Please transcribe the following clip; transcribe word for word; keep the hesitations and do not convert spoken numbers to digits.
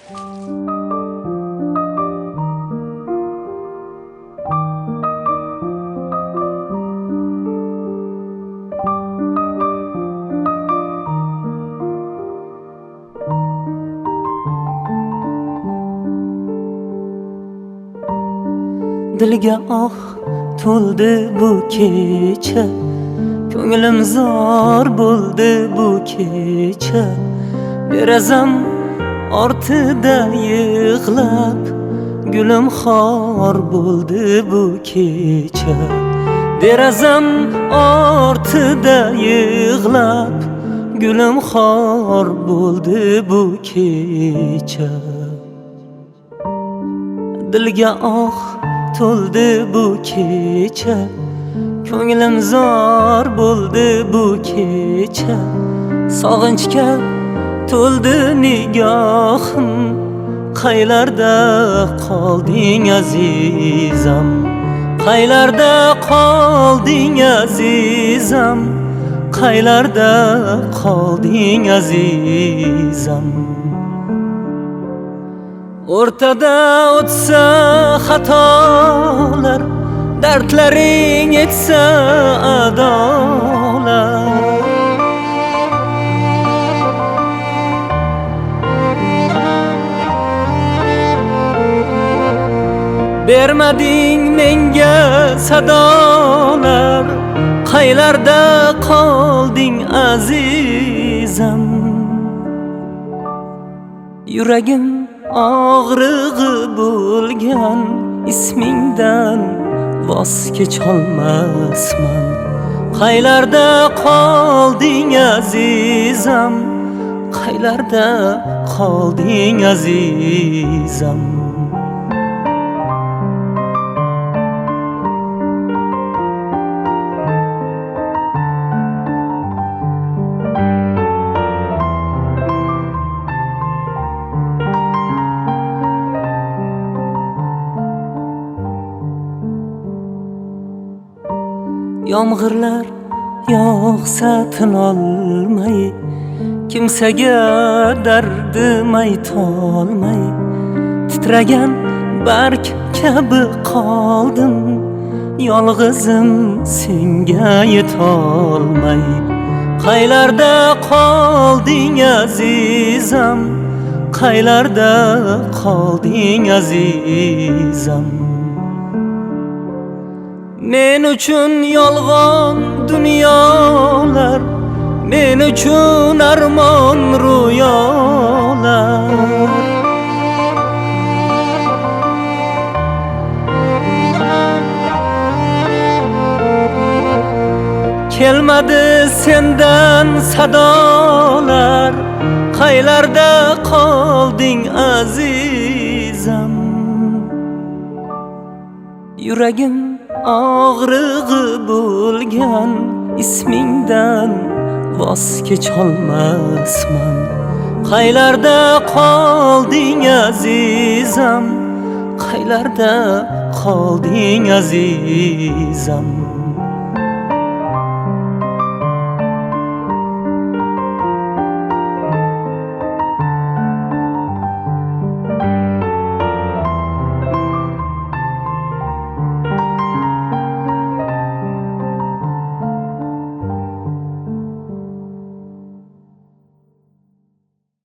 Dilga oh to'ldi bu kecha, ko'nglim zor bo'ldi bu kecha. Derazam ortida yig'lab, gulim xor bo'ldi bu kecha. Derazam ortida yig'lab, gulim xor bo'ldi bu kecha. Dilga oh to'ldi bu kecha, ko'nglim zor bo'ldi bu kecha. Sog'inchga to'ldi nigohim, qaylarda qolding azizam, qaylarda qolding azizam, qaylarda qolding azizam. O'rtada o'tsa xatolar, dardlaring etsa adolar. Bermading menga sadolar, qaylarda qolding azizam. Yuragim og'rig'i bo'lgan ismingdan voz kecholmasman. Qaylarda qolding azizam, qaylarda qolding azizam. Yomg'irlar yog'sa tinolmay, kimsaga dardim aytolmay, titragan barg kabi qoldim, yolg'izim senga yetolmay. Qaylarda qolding azizam, qaylarda qolding azizam. Men uchun yolg'on dunyolar, men uchun armon ro'yolar. Kelmadi sendan sadolar, qaylarda qolding azizam. Yuragim og'rig'i bo'lgan ismingdan voz kecholmasman. Qaylarda qolding azizam, qaylarda qolding azizam.